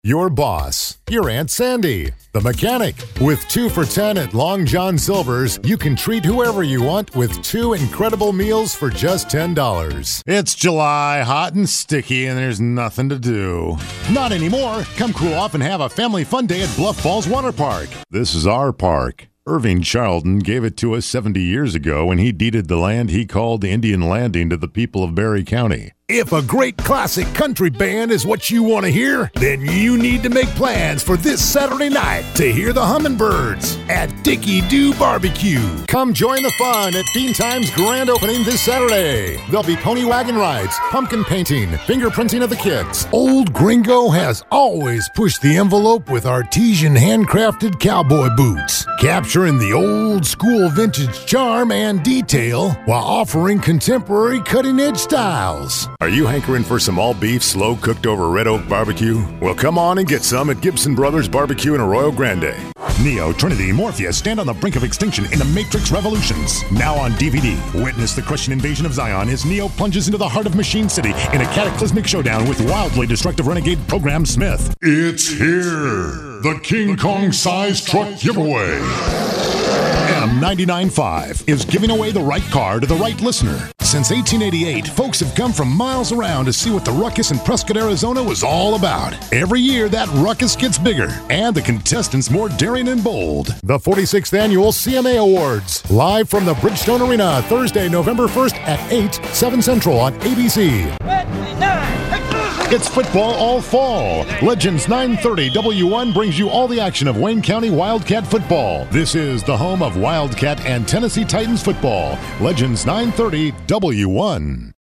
Your boss, your Aunt Sandy, the mechanic. With 2 for $10 at Long John Silver's, you can treat whoever you want with 2 incredible meals for just $10. It's July, hot and sticky, and there's nothing to do. Not anymore. Come cool off and have a family fun day at Bluff Falls Water Park. This is our park. Irving Charlton gave it to us 70 years ago when he deeded the land he called Indian Landing to the people of Barry County. If a great classic country band is what you want to hear, then you need to make plans for this Saturday night to hear the Hummingbirds at Dicky Doo Barbecue. Come join the fun at Bean Time's grand opening this Saturday. There'll be pony wagon rides, pumpkin painting, fingerprinting of the kids. Old Gringo has always pushed the envelope with artesian handcrafted cowboy boots, capturing the old school vintage charm and detail while offering contemporary cutting-edge styles. Are you hankering for some all-beef, slow-cooked over Red Oak barbecue? Well, come on and get some at Gibson Brothers Barbecue in Arroyo Grande. Neo, Trinity, Morpheus stand on the brink of extinction in the Matrix Revolutions. Now on DVD, witness the Christian invasion of Zion as Neo plunges into the heart of Machine City in a cataclysmic showdown with wildly destructive renegade Program Smith. It's here, the King Kong-sized truck giveaway. M99.5 is giving away the right car to the right listener. Since 1888, folks have come from miles around to see what the ruckus in Prescott, Arizona was all about. Every year, that ruckus gets bigger, and the contestants more daring and bold. The 46th Annual CMA Awards, live from the Bridgestone Arena, Thursday, November 1st at 8, 7 Central on ABC. It's football all fall. Legends 930 W1 brings you all the action of Wayne County Wildcat football. This is the home of Wildcat and Tennessee Titans football. Legends 930 W1.